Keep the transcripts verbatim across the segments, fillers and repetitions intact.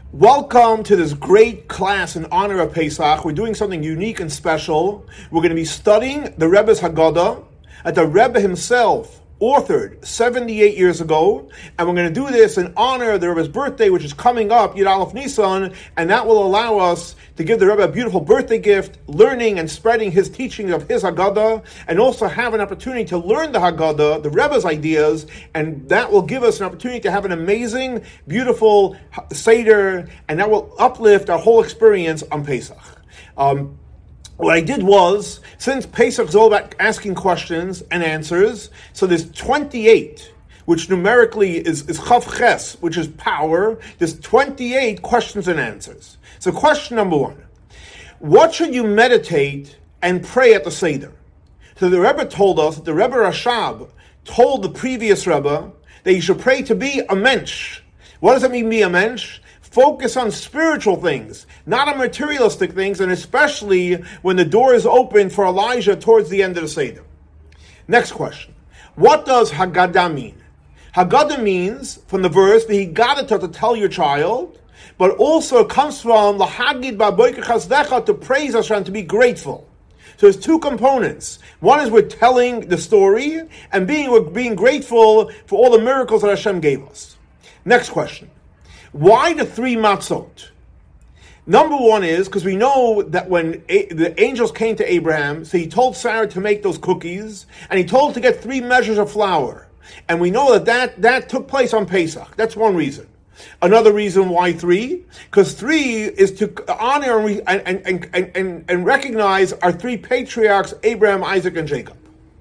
Welcome to this great class in honor of Pesach. We're doing something unique and special. We're going to be studying the Rebbe's Haggadah that the Rebbe himself authored seventy-eight years ago, and we're going to do this in honor of the Rebbe's birthday, which is coming up, Yud Aleph Nisan, and that will allow us to give the Rebbe a beautiful birthday gift, learning and spreading his teachings of his Haggadah, and also have an opportunity to learn the Haggadah, the Rebbe's ideas, and that will give us an opportunity to have an amazing, beautiful Seder, and that will uplift our whole experience on Pesach. Um, What I did was, since Pesach is all about asking questions and answers, so there's twenty-eight, which numerically is, is Chav Ches, which is power. There's twenty-eight questions and answers. So question number one, what should you meditate and pray at the Seder? So the Rebbe told us, that the Rebbe Rashab told the previous Rebbe that you should pray to be a mensch. What does it mean, be a mensch? Focus on spiritual things, not on materialistic things, and especially when the door is open for Elijah towards the end of the Seder. Next question. What does Haggadah mean? Haggadah means, from the verse, V'higadata, to tell your child, but also it comes from L'hagid ba'boker chazdecha, to praise Hashem, to be grateful. So there's two components. One is we're telling the story, and being, we're being grateful for all the miracles that Hashem gave us. Next question. Why the three matzot? Number one is because we know that when a- the angels came to Abraham, so he told Sarah to make those cookies, and he told to get three measures of flour. And we know that that, that took place on Pesach. That's one reason. Another reason why three, because three is to honor and, re- and, and, and, and, and recognize our three patriarchs, Abraham, Isaac, and Jacob.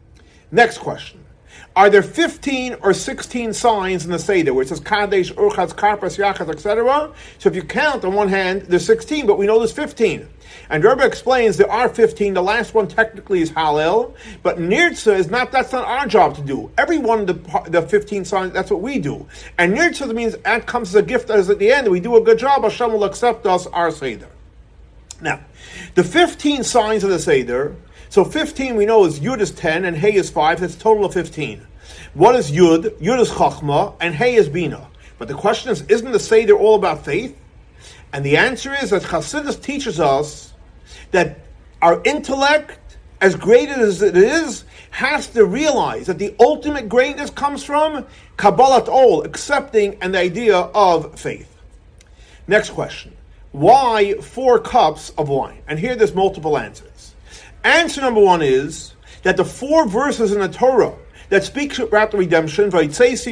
Next question. Are there fifteen or sixteen signs in the Seder where it says Kadesh, Urchatz, Karpas, Yachatz, et cetera? So if you count on one hand, there's sixteen, but we know there's fifteen. And Rebbe explains there are fifteen. The last one technically is Hallel, but Nirtza is not. That's not our job to do. Every one of the, the fifteen signs, that's what we do. And Nirtza means that comes as a gift as at the end. We do a good job. Hashem will accept us our Seder. Now, the fifteen signs of the Seder. So fifteen we know is Yud is ten and Hey is five. That's a total of fifteen. What is Yud? Yud is Chachma and Hey is Bina. But the question is, isn't the Seder all about faith? And the answer is that Chassidus teaches us that our intellect, as great as it is, has to realize that the ultimate greatness comes from Kabbalat Ol, accepting and the idea of faith. Next question. Why four cups of wine? And here there's multiple answers. Answer number one is that the four verses in the Torah that speaks about the redemption, that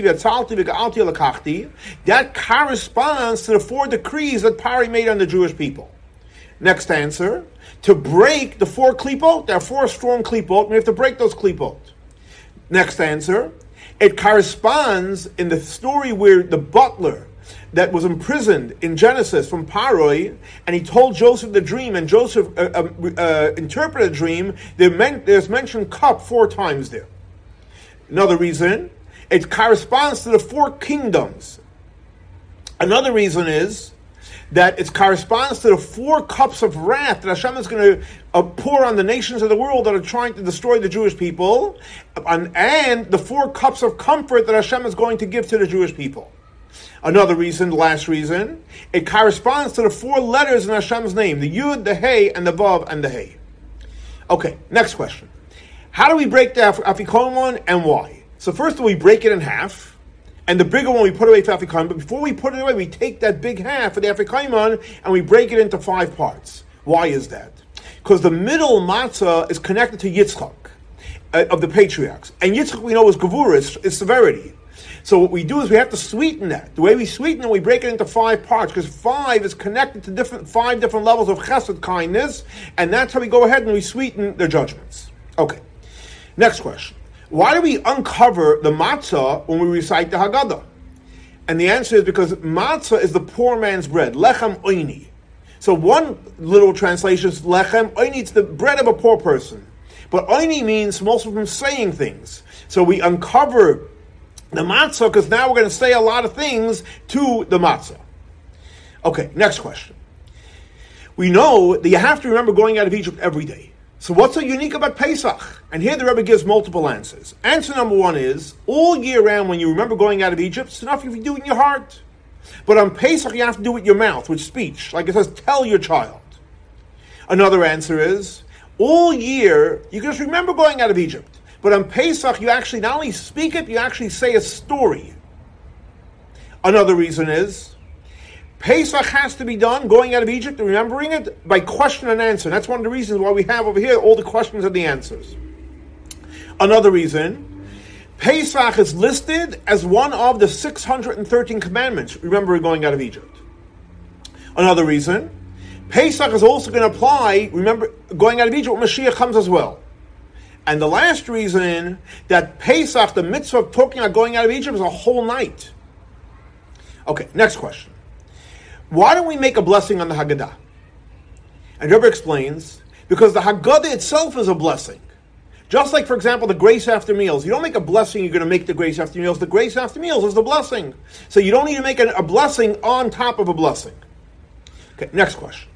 corresponds to the four decrees that Pari made on the Jewish people. Next answer, to break the four klipot, there are four strong klipot, we have to break those klipot. Next answer, it corresponds in the story where the butler that was imprisoned in Genesis from Paroi, and he told Joseph the dream, and Joseph uh, uh, uh, interpreted the dream. There's mentioned cup four times there. Another reason, it corresponds to the four kingdoms. Another reason is that it corresponds to the four cups of wrath that Hashem is going to uh, pour on the nations of the world that are trying to destroy the Jewish people, and, and the four cups of comfort that Hashem is going to give to the Jewish people. Another reason, the last reason, it corresponds to the four letters in Hashem's name, the Yud, the Hey, and the Vav, and the Hey. Okay, next question. How do we break the Afikoman and why? So first of all, we break it in half, and the bigger one we put away for Afikoman, but before we put it away, we take that big half of the Afikoman and we break it into five parts. Why is that? Because the middle matzah is connected to Yitzchak, uh, of the patriarchs. And Yitzchak we know is Gevurah, is, is severity. So what we do is we have to sweeten that. The way we sweeten it, we break it into five parts, because five is connected to different five different levels of chesed, kindness, and that's how we go ahead and we sweeten their judgments. Okay. Next question. Why do we uncover the matzah when we recite the Haggadah? And the answer is because matzah is the poor man's bread, lechem oini. So one little translation is lechem oini, it's the bread of a poor person. But oini means most of them saying things. So we uncover the matzah, because now we're going to say a lot of things to the matzah. Okay, next question. We know that you have to remember going out of Egypt every day. So what's so unique about Pesach? And here the Rebbe gives multiple answers. Answer number one is, all year round when you remember going out of Egypt, it's enough if you do it in your heart. But on Pesach, you have to do it with your mouth, with speech. Like it says, tell your child. Another answer is, all year, you can just remember going out of Egypt. But on Pesach, you actually not only speak it, you actually say a story. Another reason is, Pesach has to be done, going out of Egypt and remembering it, by question and answer. And that's one of the reasons why we have over here all the questions and the answers. Another reason, Pesach is listed as one of the six hundred thirteen commandments, remember going out of Egypt. Another reason, Pesach is also going to apply, remember, going out of Egypt, when Mashiach comes as well. And the last reason, that Pesach, the mitzvah of talking about going out of Egypt, is a whole night. Okay, next question. Why don't we make a blessing on the Haggadah? And Rebbe explains, because the Haggadah itself is a blessing. Just like, for example, the grace after meals. You don't make a blessing, you're going to make the grace after meals. The grace after meals is the blessing. So you don't need to make a, a blessing on top of a blessing. Okay, next question.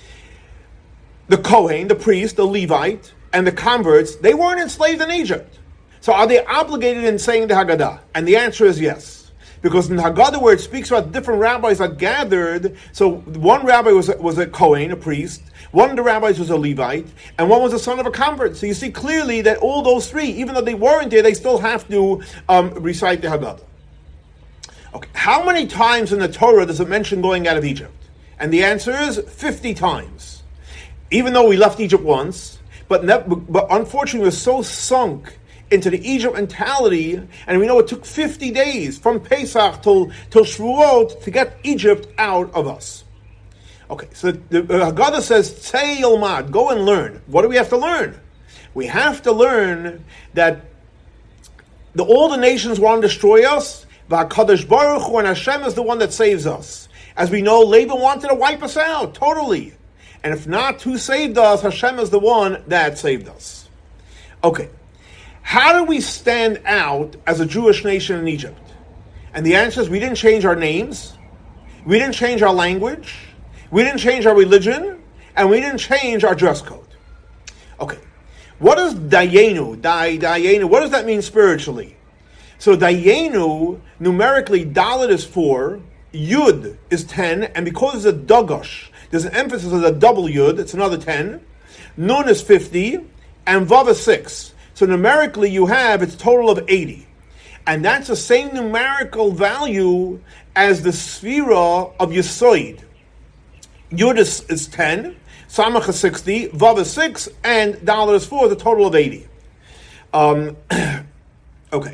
The Kohen, the priest, the Levite, and the converts, they weren't enslaved in Egypt. So are they obligated in saying the Haggadah? And the answer is yes. Because in the Haggadah, where it speaks about different rabbis that gathered, so one rabbi was a, was a Kohen, a priest, one of the rabbis was a Levite, and one was the son of a convert. So you see clearly that all those three, even though they weren't there, they still have to um, recite the Haggadah. Okay, how many times in the Torah does it mention going out of Egypt? And the answer is fifty times. Even though we left Egypt once, but, ne- but unfortunately we're so sunk into the Egypt mentality, and we know it took fifty days from Pesach till, till Shavuot to get Egypt out of us. Okay, so the, the Haggadah says, Tzei Yilmad, go and learn. What do we have to learn? We have to learn that the, all the nations want to destroy us, VaHaKadosh Baruch Hu, and Hashem is the one that saves us. As we know, Laban wanted to wipe us out, totally. And if not, who saved us? Hashem is the one that saved us. Okay. How do we stand out as a Jewish nation in Egypt? And the answer is we didn't change our names, we didn't change our language, we didn't change our religion, and we didn't change our dress code. Okay. What is Dayenu? Day, Dayenu, what does that mean spiritually? So Dayenu, numerically, Dalet is four, Yud is ten, and because it's a Dagosh, there's an emphasis on the double Yud, it's another ten. Nun is fifty, and Vav is six. So numerically you have, it's a total of eighty. And that's the same numerical value as the Sphira of Yesoid. Yud is, is ten, Samach is sixty, Vav is six, and Dalet is four, the total of eighty. Um, okay.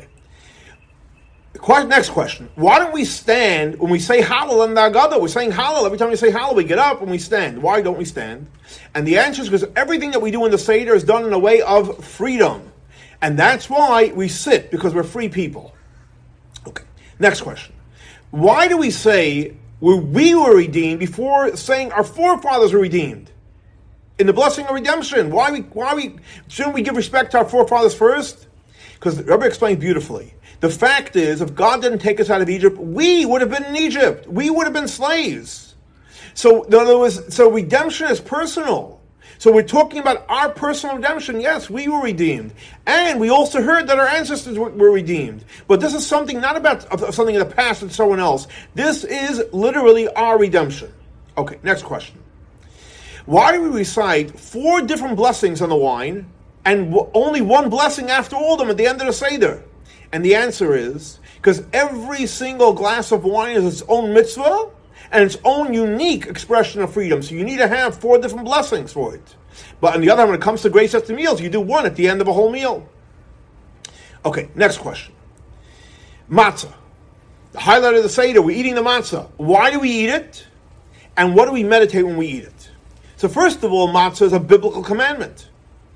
Next question. Why don't we stand when we say Hallel in the Haggadah? We're saying Hallel. Every time we say Hallel, we get up and we stand. Why don't we stand? And the answer is because everything that we do in the Seder is done in a way of freedom. And that's why we sit, because we're free people. Okay. Next question. Why do we say we were redeemed before saying our forefathers were redeemed? In the blessing of redemption. Why we? Why we? Shouldn't we give respect to our forefathers first? Because the Rebbe explained beautifully. The fact is, if God didn't take us out of Egypt, we would have been in Egypt. We would have been slaves. So, in other words, so redemption is personal. So we're talking about our personal redemption. Yes, we were redeemed. And we also heard that our ancestors were, were redeemed. But this is something not about of something in the past with someone else. This is literally our redemption. Okay, next question. Why do we recite four different blessings on the wine and w- only one blessing after all of them at the end of the Seder? And the answer is, because every single glass of wine is its own mitzvah and its own unique expression of freedom. So you need to have four different blessings for it. But on the other hand, when it comes to grace after meals, you do one at the end of a whole meal. Okay, next question. Matzah. The highlight of the Seder, we're eating the matzah. Why do we eat it? And what do we meditate when we eat it? So first of all, matzah is a biblical commandment.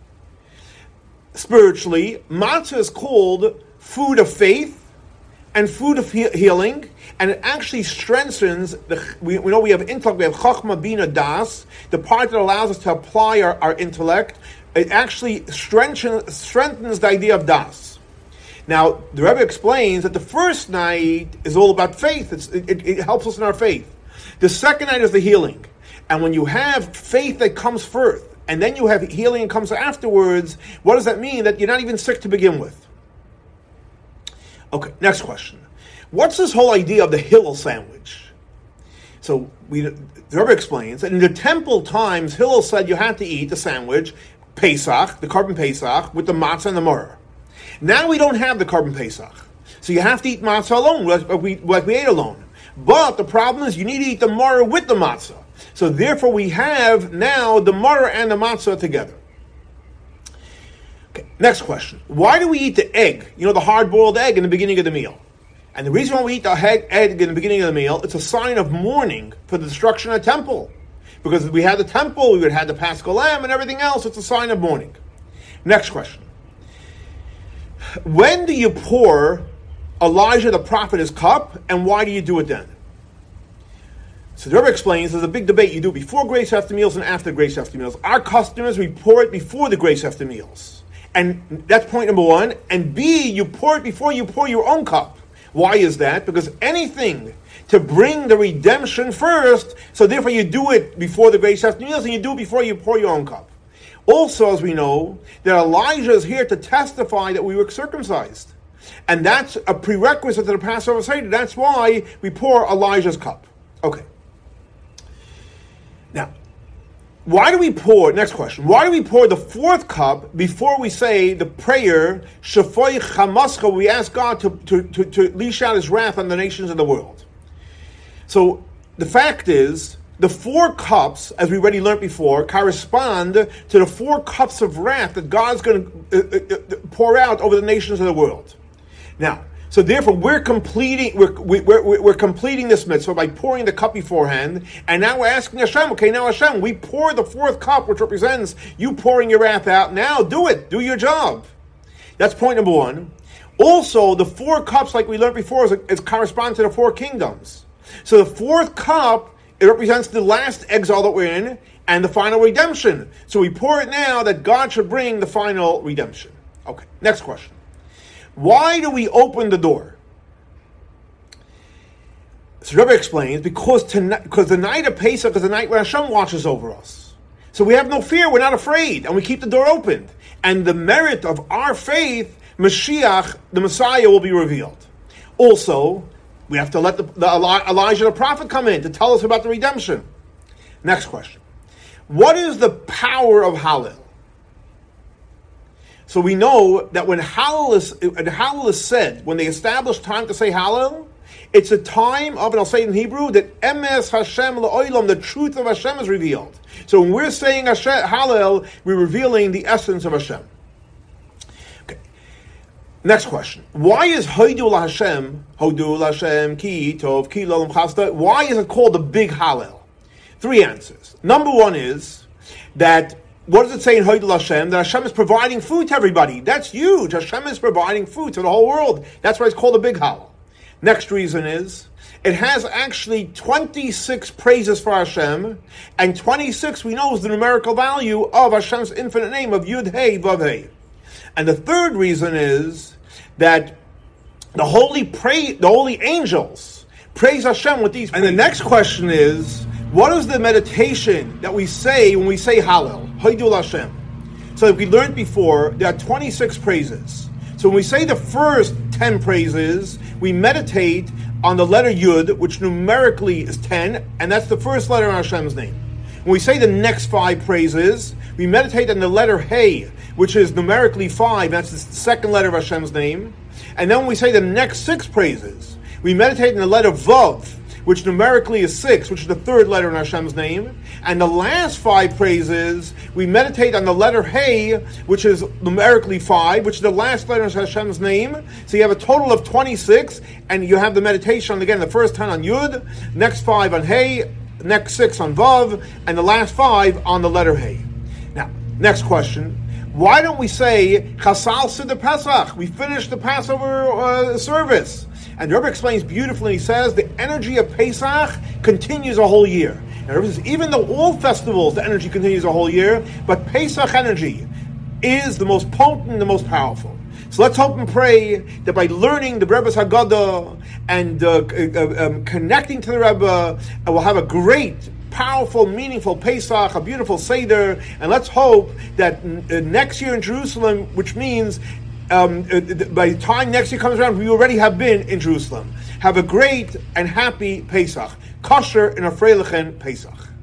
Spiritually, matzah is called food of faith and food of he- healing, and it actually strengthens the. We, we know we have intellect, we have chachma, bina, das, the part that allows us to apply our, our intellect. It actually strengthens strengthens the idea of das. Now, the Rebbe explains that the first night is all about faith. It's, it, it helps us in our faith. The second night is the healing, and when you have faith that comes first, and then you have healing that comes afterwards, what does that mean? That you're not even sick to begin with. Okay, next question. What's this whole idea of the Hillel sandwich? So we, the Rebbe explains that in the temple times, Hillel said you had to eat the sandwich, Pesach, the carbon Pesach, with the matzah and the maror. Now we don't have the carbon Pesach. So you have to eat matzah alone, like we, like we ate alone. But the problem is you need to eat the maror with the matzah. So therefore we have now the maror and the matzah together. Okay, next question. Why do we eat the egg, you know, the hard-boiled egg in the beginning of the meal? And the reason why we eat the egg in the beginning of the meal, it's a sign of mourning for the destruction of the temple. Because if we had the temple, we would have had the Paschal Lamb and everything else. It's a sign of mourning. Next question. When do you pour Elijah the prophet his cup, and why do you do it then? So the Rebbe explains there's a big debate. You do it before grace after meals and after grace after meals. Our customers, we pour it before the grace after meals. And that's point number one. And B, you pour it before you pour your own cup. Why is that? Because anything to bring the redemption first, so therefore you do it before the grace after meals, and you do it before you pour your own cup. Also, as we know, that Elijah is here to testify that we were circumcised. And that's a prerequisite to the Passover Seder. That's why we pour Elijah's cup. Okay. Now, why do we pour, next question, why do we pour the fourth cup before we say the prayer, Shafoi Chamascha, we ask God to, to, to, to leash out his wrath on the nations of the world? So, the fact is, the four cups, as we already learned before, correspond to the four cups of wrath that God's going to uh, uh, pour out over the nations of the world. Now, so therefore, we're completing we're, we're, we're completing this mitzvah by pouring the cup beforehand, and now we're asking Hashem, okay, now Hashem, we pour the fourth cup, which represents you pouring your wrath out. Now, do it. Do your job. That's point number one. Also, the four cups, like we learned before, is, is correspond to the four kingdoms. So the fourth cup, it represents the last exile that we're in, and the final redemption. So we pour it now that God should bring the final redemption. Okay, next question. Why do we open the door? So Rebbe explains, because tonight, because the night of Pesach is the night where Hashem watches over us. So we have no fear, we're not afraid, and we keep the door open. And the merit of our faith, Mashiach, the Messiah, will be revealed. Also, we have to let the, the Elijah the prophet come in to tell us about the redemption. Next question. What is the power of Hallel? So we know that when Hallel is, when Hallel is said, when they establish time to say Hallel, it's a time of, and I'll say it in Hebrew, that Emes Hashem La'olam, the truth of Hashem is revealed. So when we're saying Hashem, Hallel, we're revealing the essence of Hashem. Okay. Next question. Why is Hodu LaHashem, Hodu LaHashem, Ki Tov, Ki L'Olam Chasda, why is it called the big Hallel? Three answers. Number one is that what does it say in Hodu Hashem? That Hashem is providing food to everybody. That's huge. Hashem is providing food to the whole world. That's why it's called a big Hallel. Next reason is, it has actually twenty-six praises for Hashem, and twenty-six we know is the numerical value of Hashem's infinite name of Yud Hey Vav Hey. And the third reason is that the holy pray, the holy angels praise Hashem with these praises. And the next question is, what is the meditation that we say when we say Hallel? Hodu Hashem. So if we learned before, there are twenty-six praises. So when we say the first ten praises, we meditate on the letter Yud, which numerically is ten, and that's the first letter in Hashem's name. When we say the next five praises, we meditate on the letter Hey, which is numerically five, that's the second letter of Hashem's name. And then when we say the next six praises, we meditate on the letter Vav, which numerically is six, which is the third letter in Hashem's name. And the last five praises, we meditate on the letter Hey, which is numerically five, which is the last letter in Hashem's name. So you have a total of twenty-six, and you have the meditation, again, the first ten on Yud, next five on Hey, next six on Vav, and the last five on the letter Hey. Now, next question. Why don't we say Chasal Seder Pesach? We finished the Passover uh, service. And the Rebbe explains beautifully, he says, the energy of Pesach continues a whole year. And the Rebbe says, even though all festivals, the energy continues a whole year, but Pesach energy is the most potent, the most powerful. So let's hope and pray that by learning the Rebbe's Haggadah and uh, uh, um, connecting to the Rebbe, uh, we'll have a great, powerful, meaningful Pesach, a beautiful Seder, and let's hope that uh, next year in Jerusalem, which means Um, by the time next year comes around, we already have been in Jerusalem. Have a great and happy Pesach. Kosher and a Freilichen Pesach.